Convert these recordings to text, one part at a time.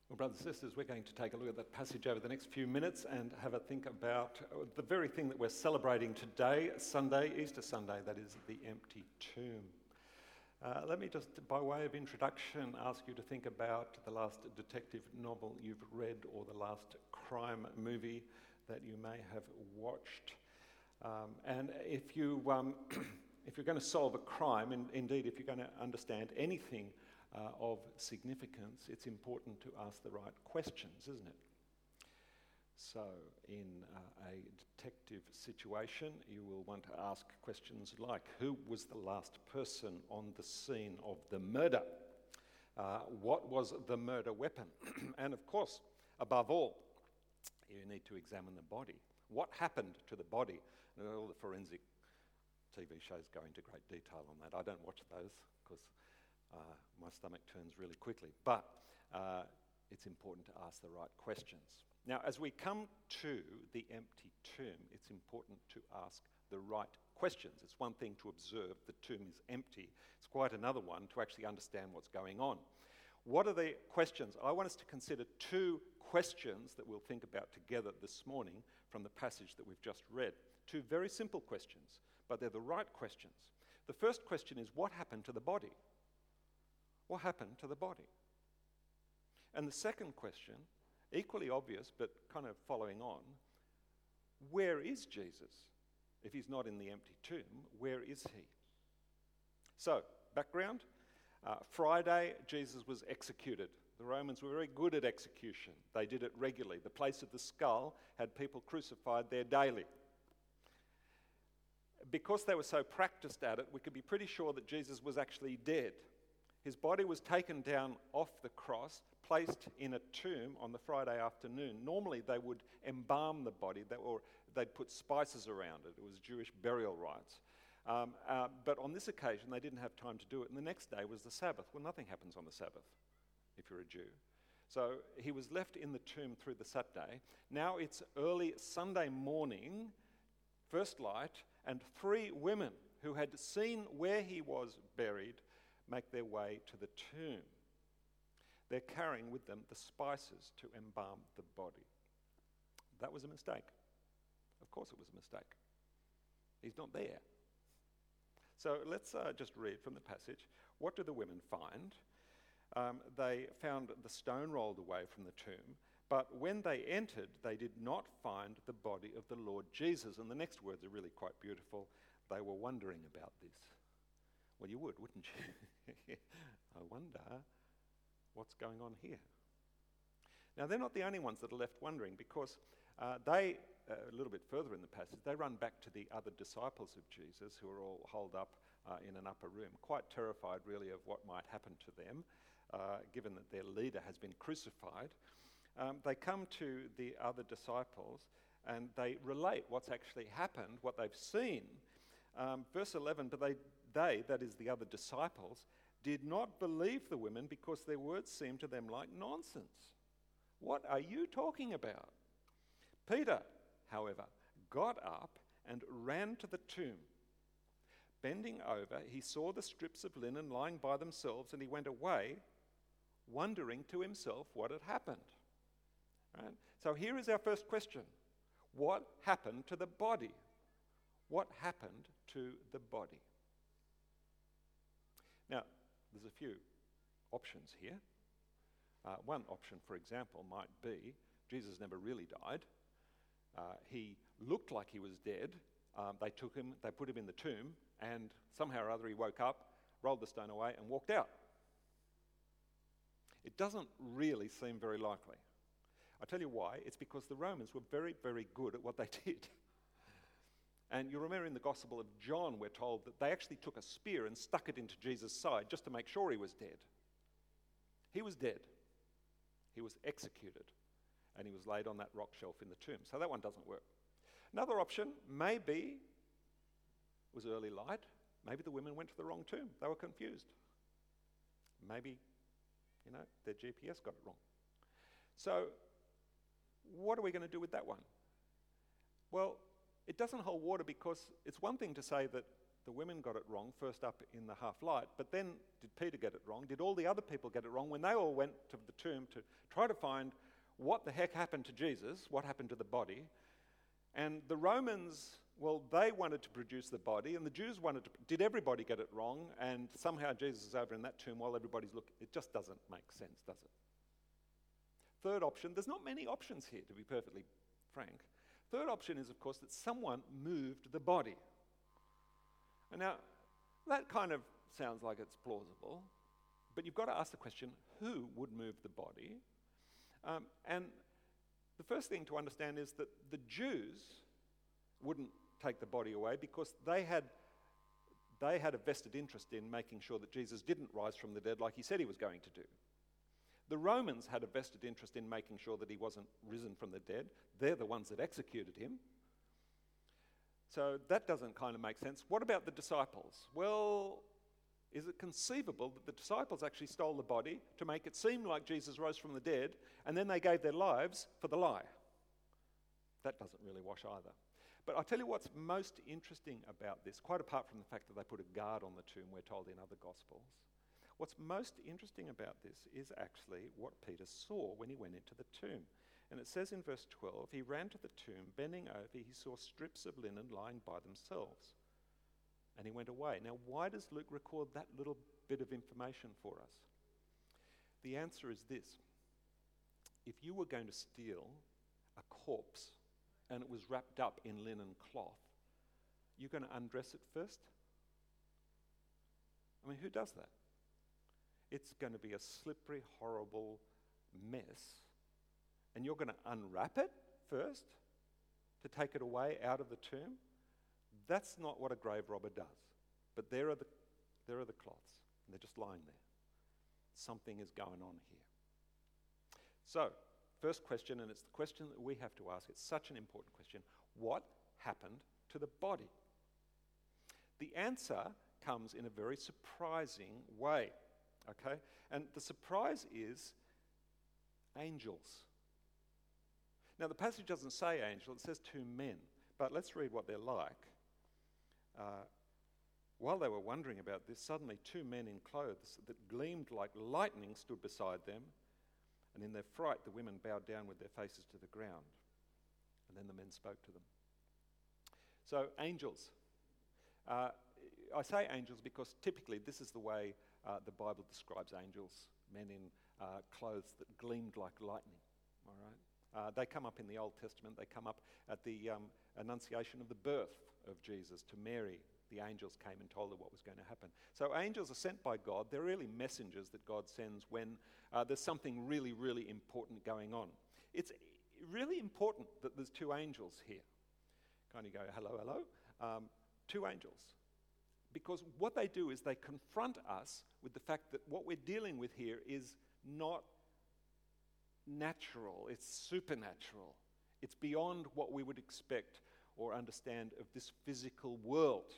Well, brothers and sisters, we're going to take a look at that passage over the next few minutes and have a think about the very thing that we're celebrating today, Sunday, Easter Sunday, that is the empty tomb. Let me just, by way of introduction, ask you to think about the last detective novel you've read or the last crime movie that you may have watched. And if you're going to solve a crime, and indeed if you're going to understand anything of significance, it's important to ask the right questions, isn't it? So in a detective situation, you will want to ask questions like, who was the last person on the scene of the murder? What was the murder weapon? And of course, above all, you need to examine the body. What happened to the body? And all the forensic TV shows go into great detail on that. I don't watch those because my stomach turns really quickly. But it's important to ask the right questions. Now, as we come to the empty tomb, it's important to ask the right questions. It's one thing to observe the tomb is empty. It's quite another one to actually understand what's going on. What are the questions? I want us to consider two questions that we'll think about together this morning from the passage that we've just read. Two very simple questions, but they're the right questions. The first question is, what happened to the body? What happened to the body? And the second question, equally obvious, but kind of following on, where is Jesus? If he's not in the empty tomb, where is he? So, background, Friday, Jesus was executed. The Romans were very good at execution. They did it regularly. The place of the skull had people crucified there daily. Because they were so practiced at it, we could be pretty sure that Jesus was actually dead. His body was taken down off the cross, placed in a tomb on the Friday afternoon. Normally they would embalm the body, or they'd put spices around it. It was Jewish burial rites. But on this occasion they didn't have time to do it, and the next day was the Sabbath. Well, nothing happens on the Sabbath if you're a Jew. So he was left in the tomb through the Saturday. Now it's early Sunday morning, first light, and 3 women who had seen where he was buried make their way to the tomb. They're carrying with them the spices to embalm the body. That was a mistake. Of course it was a mistake. He's not there. So let's just read from the passage. What do the women find? They found the stone rolled away from the tomb, but when they entered, they did not find the body of the Lord Jesus. And the next words are really quite beautiful. They were wondering about this. Well, you would, wouldn't you? I wonder what's going on here. Now, they're not the only ones that are left wondering, because they, a little bit further in the passage, they run back to the other disciples of Jesus who are all holed up in an upper room, quite terrified really of what might happen to them, given that their leader has been crucified. They come to the other disciples and they relate what's actually happened, what they've seen. Verse 11, but they, that is the other disciples, did not believe the women because their words seemed to them like nonsense. What are you talking about? Peter, however, got up and ran to the tomb. Bending over, he saw the strips of linen lying by themselves, and he went away, wondering to himself what had happened. Right? So here is our first question. What happened to the body? What happened to the body? Now, there's a few options here. One option, for example, might be Jesus never really died. He looked like he was dead. They took him, they put him in the tomb, and somehow or other he woke up, rolled the stone away, and walked out. It doesn't really seem very likely. I'll tell you why. It's because the Romans were very, very good at what they did. And you remember in the Gospel of John, we're told that they actually took a spear and stuck it into Jesus' side just to make sure he was dead. He was dead. He was executed. And he was laid on that rock shelf in the tomb. So that one doesn't work. Another option, maybe, was early light. Maybe the women went to the wrong tomb. They were confused. Maybe, their GPS got it wrong. So what are we going to do with that one? Well, it doesn't hold water, because it's one thing to say that the women got it wrong, first up in the half light, but then did Peter get it wrong? Did all the other people get it wrong when they all went to the tomb to try to find what the heck happened to Jesus, what happened to the body? And the Romans, well, they wanted to produce the body, and the Jews wanted to. Did everybody get it wrong? And somehow Jesus is over in that tomb while everybody's looking. It just doesn't make sense, does it? Third option, there's not many options here, to be perfectly frank. Third option is, of course, that someone moved the body. And now, that kind of sounds like it's plausible, but you've got to ask the question, who would move the body? And the first thing to understand is that the Jews wouldn't take the body away because they had a vested interest in making sure that Jesus didn't rise from the dead like he said he was going to do. The Romans had a vested interest in making sure that he wasn't risen from the dead. They're the ones that executed him. So that doesn't kind of make sense. What about the disciples? Well, is it conceivable that the disciples actually stole the body to make it seem like Jesus rose from the dead, and then they gave their lives for the lie? That doesn't really wash either. But I'll tell you what's most interesting about this, quite apart from the fact that they put a guard on the tomb, we're told in other Gospels. What's most interesting about this is actually what Peter saw when he went into the tomb. And it says in verse 12, he ran to the tomb, bending over, he saw strips of linen lying by themselves. And he went away. Now, why does Luke record that little bit of information for us? The answer is this. If you were going to steal a corpse and it was wrapped up in linen cloth, you're going to undress it first? I mean, who does that? It's going to be a slippery, horrible mess. And you're going to unwrap it first to take it away out of the tomb? That's not what a grave robber does. But there are the cloths, and they're just lying there. Something is going on here. So, first question, and it's the question that we have to ask. It's such an important question. What happened to the body? The answer comes in a very surprising way. Okay? And the surprise is angels. Now, the passage doesn't say angel, it says two men. But let's read what they're like. While they were wondering about this, suddenly two men in clothes that gleamed like lightning stood beside them. And in their fright, the women bowed down with their faces to the ground. And then the men spoke to them. So, angels. I say angels because typically this is the way the Bible describes angels, men in clothes that gleamed like lightning. All right? They come up in the Old Testament. They come up at the annunciation of the birth of Jesus to Mary. The angels came and told her what was going to happen. So angels are sent by God. They're really messengers that God sends when there's something really, really important going on. It's really important that there's two angels here. Kind of go, hello, hello. Two angels. Because what they do is they confront us with the fact that what we're dealing with here is not natural, it's supernatural. It's beyond what we would expect or understand of this physical world.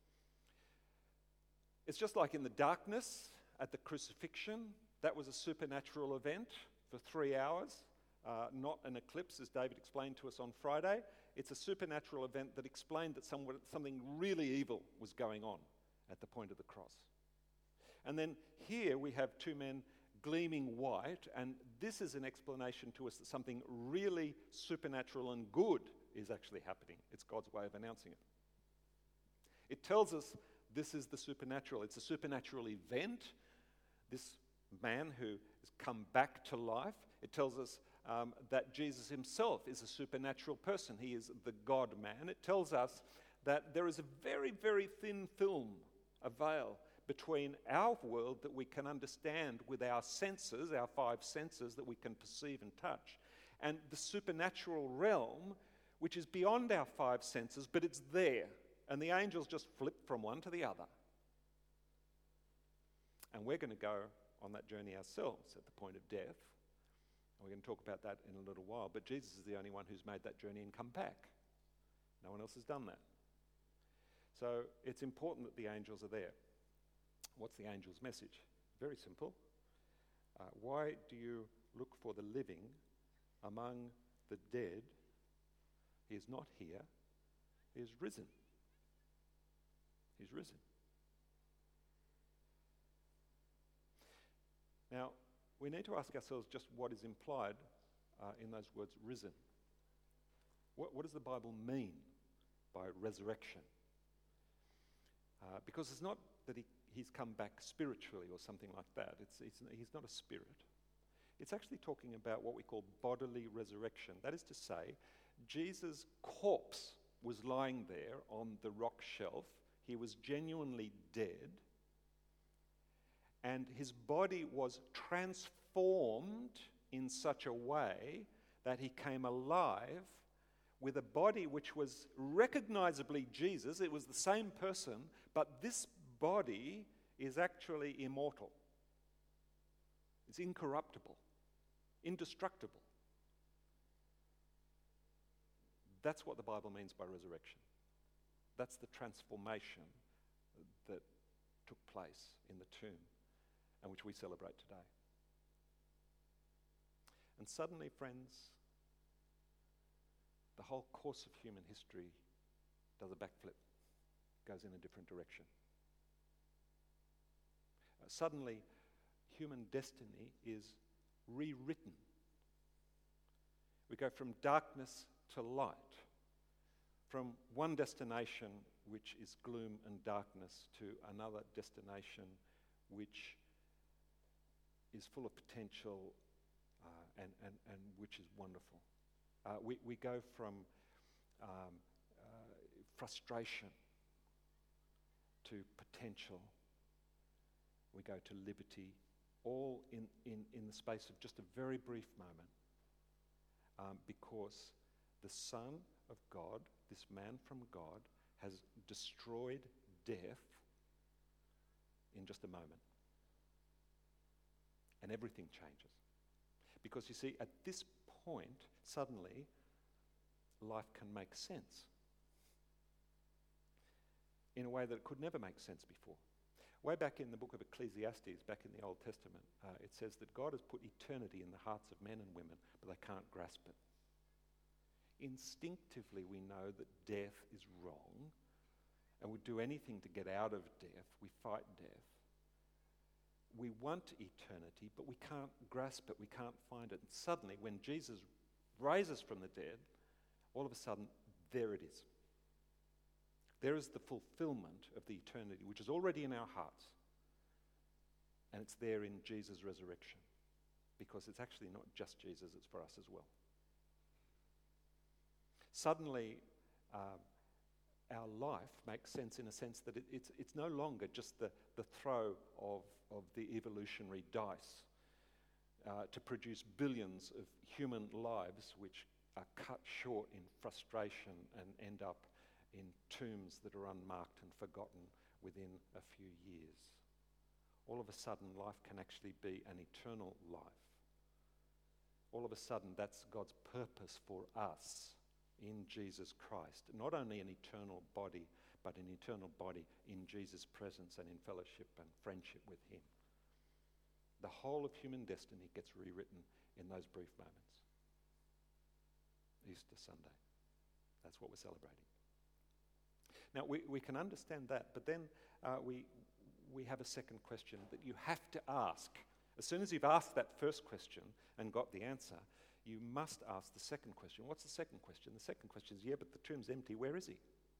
It's just like in the darkness at the crucifixion. That was a supernatural event for 3 hours, not an eclipse, as David explained to us on Friday. It's a supernatural event that explained that something really evil was going on at the point of the cross. And then here we have two men gleaming white, and this is an explanation to us that something really supernatural and good is actually happening. It's God's way of announcing it. It tells us this is the supernatural. It's a supernatural event. This man who has come back to life. It tells us that Jesus himself is a supernatural person. He is the God-man. It tells us that there is a very, very thin film, a veil, between our world that we can understand with our senses, our 5 senses that we can perceive and touch, and the supernatural realm, which is beyond our 5 senses, but it's there. And the angels just flip from one to the other. And we're going to go on that journey ourselves at the point of death. And we're going to talk about that in a little while. But Jesus is the only one who's made that journey and come back. No one else has done that. So it's important that the angels are there. What's the angel's message? Very simple. Why do you look for the living among the dead? He is not here. He is risen. He's risen. Now, we need to ask ourselves just what is implied in those words, risen. What does the Bible mean by resurrection? Because it's not that he's come back spiritually or something like that. He's not a spirit. It's actually talking about what we call bodily resurrection. That is to say, Jesus' corpse was lying there on the rock shelf. He was genuinely dead. And his body was transformed in such a way that he came alive with a body which was recognizably Jesus. It was the same person, but this body is actually immortal. It's incorruptible, indestructible. That's what the Bible means by resurrection. That's the transformation that took place in the tomb and which we celebrate today. And suddenly, friends, the whole course of human history does a backflip, goes in a different direction. Suddenly, human destiny is rewritten. We go from darkness to light, from one destination which is gloom and darkness to another destination which is full of potential and which is wonderful. We go from frustration to potential. We go to liberty, all in the space of just a very brief moment, because the Son of God, this man from God, has destroyed death in just a moment. And everything changes. Because you see, at this point, suddenly, life can make sense in a way that it could never make sense before. Way back in the book of Ecclesiastes, back in the Old Testament, it says that God has put eternity in the hearts of men and women, but they can't grasp it. Instinctively, we know that death is wrong, and we'd do anything to get out of death. We fight death. We want eternity, but we can't grasp it. We can't find it. And suddenly, when Jesus rises from the dead, all of a sudden, there it is. There is the fulfillment of the eternity, which is already in our hearts. And it's there in Jesus' resurrection. Because it's actually not just Jesus, it's for us as well. Suddenly, our life makes sense in a sense that it's no longer just the throw of the evolutionary dice to produce billions of human lives which are cut short in frustration and end up in tombs that are unmarked and forgotten within a few years. All of a sudden, life can actually be an eternal life. All of a sudden, that's God's purpose for us in Jesus Christ. Not only an eternal body, but an eternal body in Jesus' presence and in fellowship and friendship with him. The whole of human destiny gets rewritten in those brief moments. Easter Sunday. That's what we're celebrating. Now, we can understand that, but then we have a second question that you have to ask. As soon as you've asked that first question and got the answer, you must ask the second question. What's the second question? The second question is, but the tomb's empty. Where is he?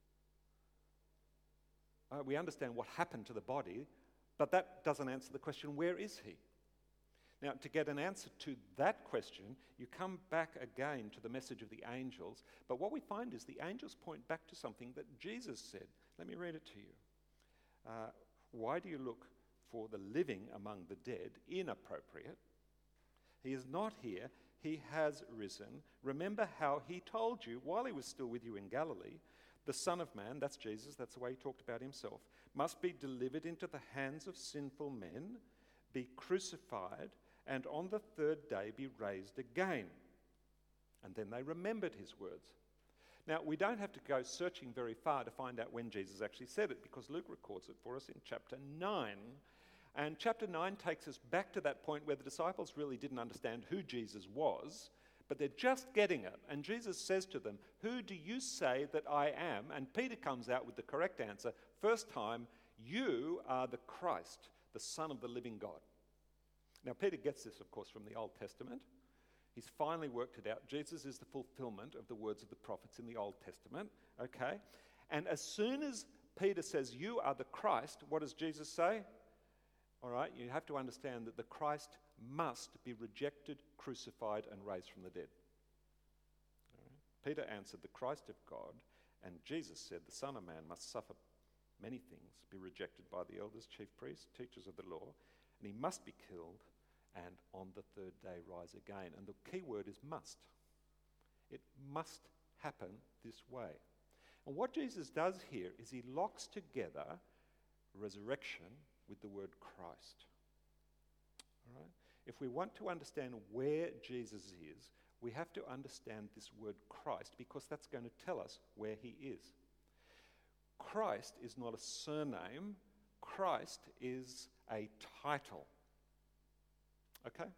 We understand what happened to the body, but that doesn't answer the question, where is he? Now, to get an answer to that question, you come back again to the message of the angels, but what we find is the angels point back to something that Jesus said. Let me read it to you. Why do you look for the living among the dead? Inappropriate. He is not here. He has risen. Remember how he told you while he was still with you in Galilee, the Son of Man, that's Jesus, that's the way he talked about himself, must be delivered into the hands of sinful men, be crucified, and on the third day be raised again. And then they remembered his words. Now, we don't have to go searching very far to find out when Jesus actually said it, because Luke records it for us in chapter 9. And chapter 9 takes us back to that point where the disciples really didn't understand who Jesus was, But they're just getting it. And Jesus says to them, "Who do you say that I am?" And Peter comes out with the correct answer. First time, "You are the Christ, the Son of the living God." Now, Peter gets this, of course, from the Old Testament. He's finally worked it out. Jesus is the fulfillment of the words of the prophets in the Old Testament, okay? And as soon as Peter says, "You are the Christ," what does Jesus say? All right, you have to understand that the Christ must be rejected, crucified, and raised from the dead. All right? Peter answered, "The Christ of God," and Jesus said, "The Son of Man must suffer many things, be rejected by the elders, chief priests, teachers of the law, and he must be killed, and on the third day rise again." And the key word is must. It must happen this way. And what Jesus does here is he locks together resurrection with the word Christ. All right? If we want to understand where Jesus is, we have to understand this word Christ, because that's going to tell us where he is. Christ is not a surname. Christ is a title. Okay?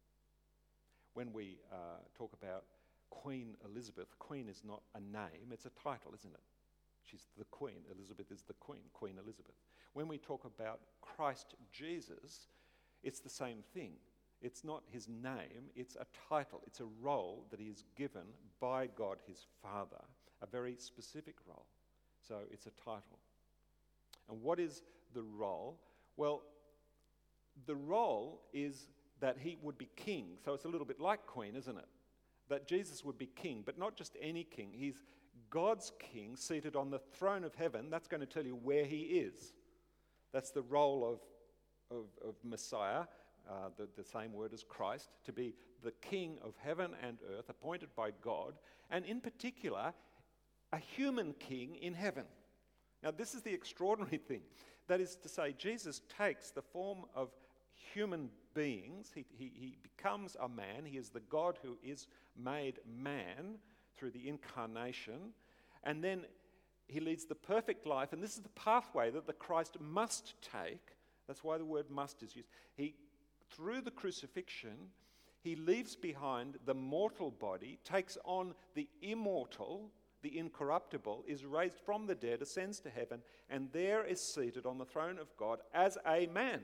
When we talk about Queen Elizabeth, Queen is not a name, it's a title, isn't it? She's the Queen. Elizabeth is the Queen, Queen Elizabeth. When we talk about Christ Jesus, it's the same thing. It's not his name, it's a title. It's a role that he is given by God his Father, a very specific role. So it's a title. And what is the role? Well, the role is that he would be king. So it's a little bit like Queen, isn't it? That Jesus would be king, but not just any king. He's God's king seated on the throne of heaven. That's going to tell you where he is. That's the role of Messiah, the same word as Christ, to be the king of heaven and earth, appointed by God, and in particular, a human king in heaven. Now, this is the extraordinary thing. That is to say, Jesus takes the form of human beings. He becomes a man. He is the God who is made man through the incarnation. And then he leads the perfect life. And this is the pathway that the Christ must take. That's why the word must is used. Through the crucifixion, he leaves behind the mortal body, takes on the immortal, the incorruptible, is raised from the dead, ascends to heaven, and there is seated on the throne of God as a man.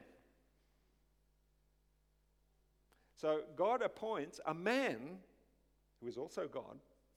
So God appoints a man, who is also God,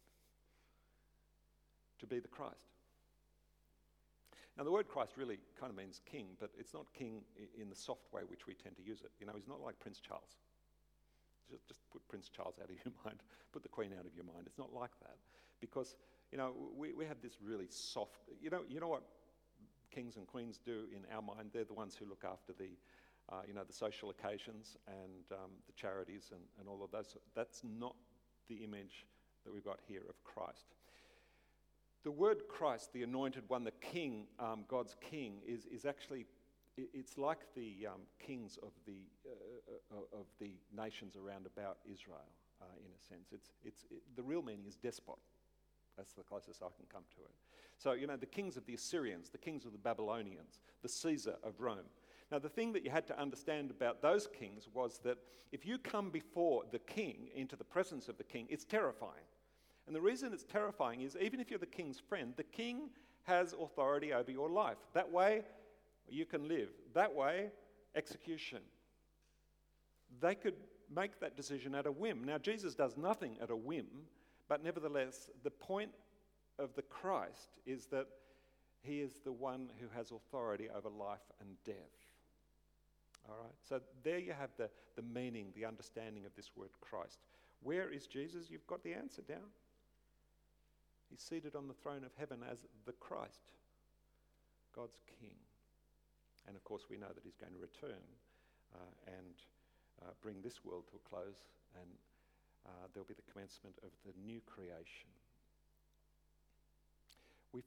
to be the Christ. Now, the word Christ really kind of means king, but it's not king in the soft way which we tend to use it. You know, he's not like Prince Charles. Just put Prince Charles out of your mind, put the Queen out of your mind. It's not like that. Because, you know, we have this really soft, you know what kings and queens do in our mind? They're the ones who look after the social occasions and the charities and all of those. That's not the image that we've got here of Christ. The word Christ, the anointed one, the king, God's king, is actually, it's like the kings of the nations around about Israel, in a sense. The real meaning is despot. That's the closest I can come to it. So, you know, the kings of the Assyrians, the kings of the Babylonians, the Caesar of Rome. Now, the thing that you had to understand about those kings was that if you come before the king, into the presence of the king, it's terrifying. And the reason it's terrifying is even if you're the king's friend, the king has authority over your life. That way, you can live. That way, execution. They could make that decision at a whim. Now, Jesus does nothing at a whim, but nevertheless, the point of the Christ is that he is the one who has authority over life and death. All right? So there you have the meaning, the understanding of this word Christ. Where is Jesus? You've got the answer down. He's seated on the throne of heaven as the Christ, God's King. And of course, we know that he's going to return and bring this world to a close, and there'll be the commencement of the new creation. We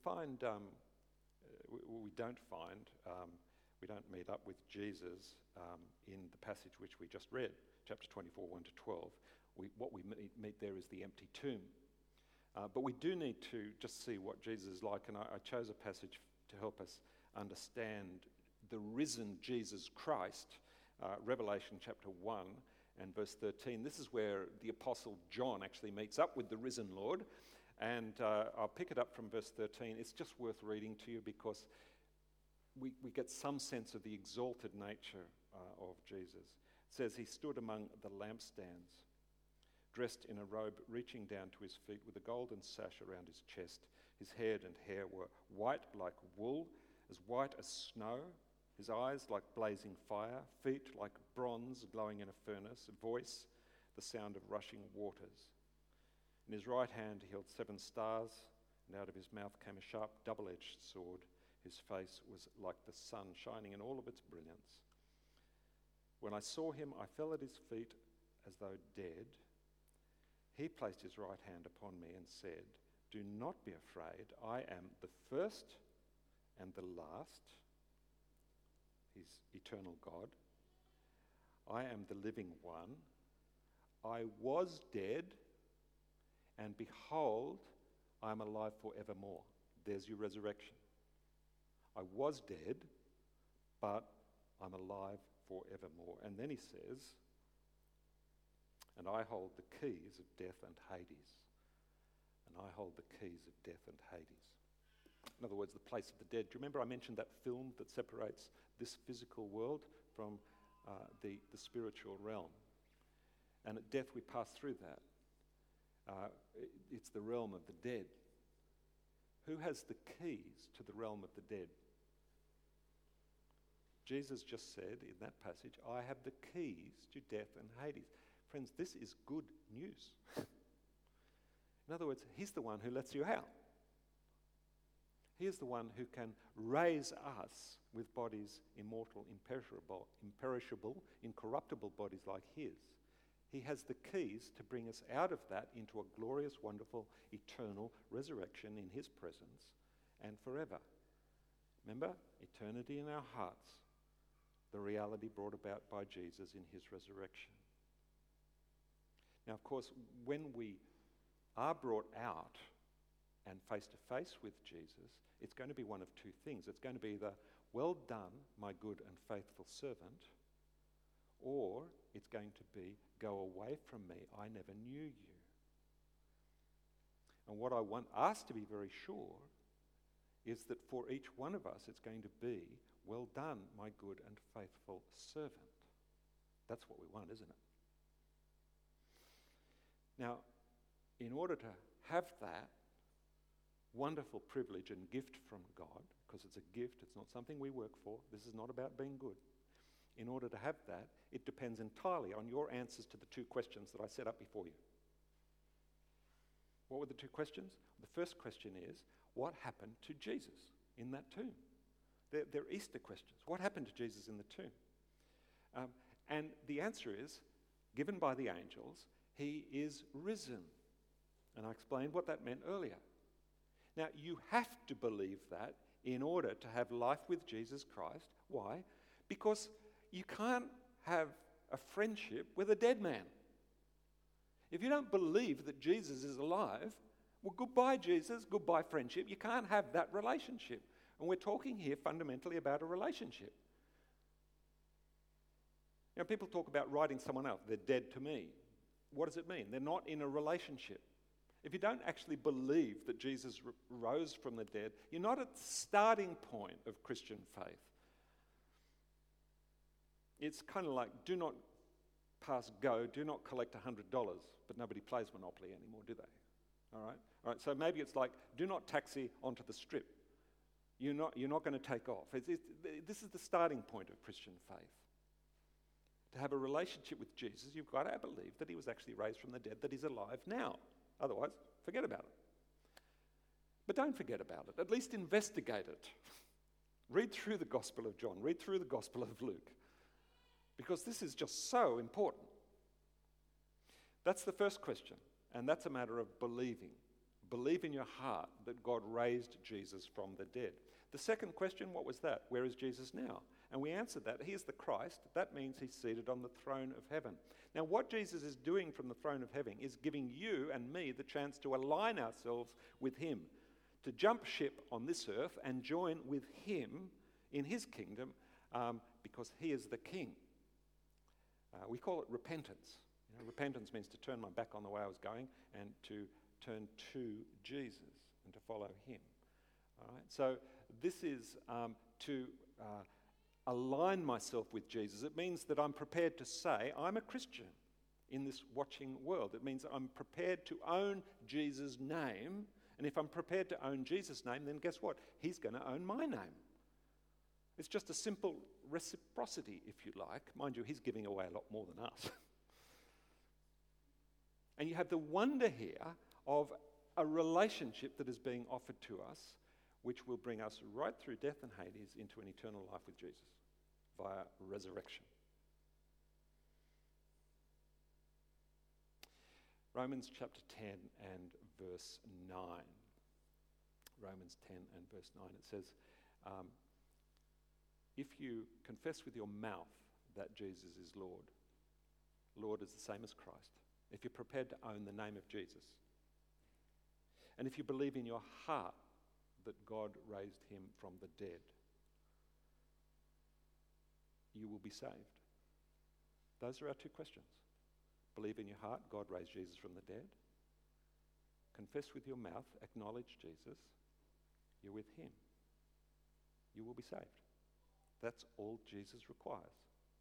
don't meet up with Jesus in the passage which we just read, chapter 24, 1 to 12. What we meet there is the empty tomb. But we do need to just see what Jesus is like, and I chose a passage to help us understand the risen Jesus Christ, Revelation chapter 1 and verse 13. This is where the Apostle John actually meets up with the risen Lord. And I'll pick it up from verse 13. It's just worth reading to you because we get some sense of the exalted nature of Jesus. It says, he stood among the lampstands, dressed in a robe reaching down to his feet with a golden sash around his chest. His head and hair were white like wool, as white as snow. His eyes like blazing fire, feet like bronze glowing in a furnace, a voice, the sound of rushing waters. In his right hand he held 7 stars, and out of his mouth came a sharp double-edged sword. His face was like the sun, shining in all of its brilliance. When I saw him, I fell at his feet as though dead. He placed his right hand upon me and said, do not be afraid. I am the first and the last. He's eternal God. I am the living one. I was dead, and behold, I am alive forevermore. There's your resurrection. I was dead, but I'm alive forevermore. And then he says, and I hold the keys of death and Hades. And I hold the keys of death and Hades. In other words, the place of the dead. Do you remember I mentioned that film that separates this physical world from the spiritual realm? And at death we pass through that. It's the realm of the dead. Who has the keys to the realm of the dead? Jesus just said in that passage, I have the keys to death and Hades. Friends, this is good news. In other words, he's the one who lets you out. He is the one who can raise us with bodies immortal, imperishable, incorruptible bodies like his. He has the keys to bring us out of that into a glorious, wonderful, eternal resurrection in his presence and forever. Remember, eternity in our hearts, the reality brought about by Jesus in his resurrection. Now, of course, when we are brought out and face to face with Jesus, it's going to be one of two things. It's going to be either, well done, my good and faithful servant, or it's going to be, go away from me, I never knew you. And what I want us to be very sure is that for each one of us, it's going to be, well done, my good and faithful servant. That's what we want, isn't it? Now, in order to have that wonderful privilege and gift from God, because it's a gift, it's not something we work for, this is not about being good. In order to have that, it depends entirely on your answers to the two questions that I set up before you. What were the two questions? The first question is, what happened to Jesus in that tomb? They're Easter questions. What happened to Jesus in the tomb? And the answer is, given by the angels, he is risen. And I explained what that meant earlier. Now, you have to believe that in order to have life with Jesus Christ. Why? Because you can't have a friendship with a dead man. If you don't believe that Jesus is alive, well, goodbye, Jesus, goodbye, friendship. You can't have that relationship. And we're talking here fundamentally about a relationship. You know, people talk about writing someone out. They're dead to me. What does it mean? They're not in a relationship. If you don't actually believe that Jesus rose from the dead, you're not at the starting point of Christian faith. It's kind of like, do not pass go, do not collect $100, but nobody plays Monopoly anymore, do they? All right, so maybe it's like, do not taxi onto the strip. You're not going to take off. This is the starting point of Christian faith. To have a relationship with Jesus, you've got to believe that he was actually raised from the dead, that he's alive now. Otherwise, forget about it. But don't forget about it. At least investigate it. Read through the Gospel of John. Read through the Gospel of Luke. Because this is just so important. That's the first question. And that's a matter of believing. Believe in your heart that God raised Jesus from the dead. The second question, what was that? Where is Jesus now? And we answered that. He is the Christ. That means he's seated on the throne of heaven. Now, what Jesus is doing from the throne of heaven is giving you and me the chance to align ourselves with him, to jump ship on this earth and join with him in his kingdom, because he is the king. We call it repentance. You know, repentance means to turn my back on the way I was going and to turn to Jesus and to follow him. All right? So this is to align myself with Jesus. It means that I'm prepared to say I'm a Christian in this watching world. It means I'm prepared to own Jesus' name. And if I'm prepared to own Jesus' name, then guess what? He's going to own my name. It's just a simple reciprocity, if you like. Mind you, he's giving away a lot more than us. And you have the wonder here of a relationship that is being offered to us, which will bring us right through death and Hades into an eternal life with Jesus via resurrection. Romans chapter 10 and verse 9. Romans 10 and verse 9, it says, if you confess with your mouth that Jesus is Lord, Lord is the same as Christ. If you're prepared to own the name of Jesus, and if you believe in your heart that God raised him from the dead, you will be saved. Those are our two questions. Believe in your heart God raised Jesus from the dead. Confess with your mouth, acknowledge Jesus. You're with him. You will be saved. That's all Jesus requires.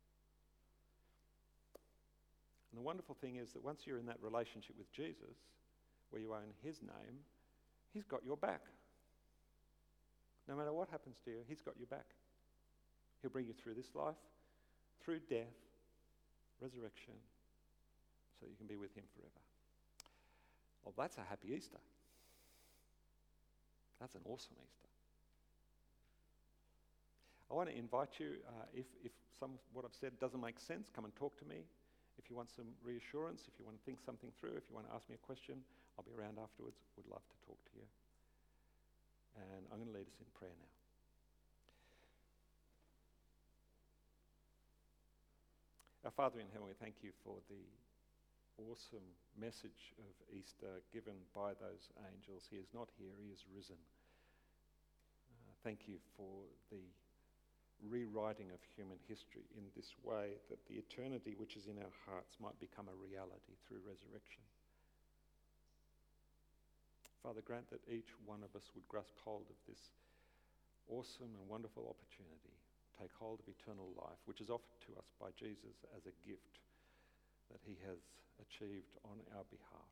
And the wonderful thing is that once you're in that relationship with Jesus, where you own his name, he's got your back. No matter what happens to you, he's got your back. He'll bring you through this life, through death, resurrection, so you can be with him forever. Well, that's a happy Easter. That's an awesome Easter. I want to invite you, if some of what I've said doesn't make sense, come and talk to me. If you want some reassurance, if you want to think something through, if you want to ask me a question, I'll be around afterwards. Would love to talk to you. And I'm going to lead us in prayer now. Our Father in heaven, we thank you for the awesome message of Easter given by those angels. He is not here, he is risen. Thank you for the rewriting of human history in this way, that the eternity which is in our hearts might become a reality through resurrection. Father, grant that each one of us would grasp hold of this awesome and wonderful opportunity, take hold of eternal life, which is offered to us by Jesus as a gift that he has achieved on our behalf.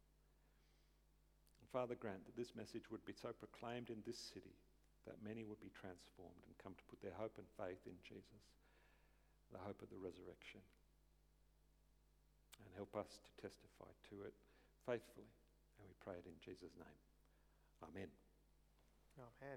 And Father, grant that this message would be so proclaimed in this city that many would be transformed and come to put their hope and faith in Jesus, the hope of the resurrection. And help us to testify to it faithfully. And we pray it in Jesus' name. Amen. Amen.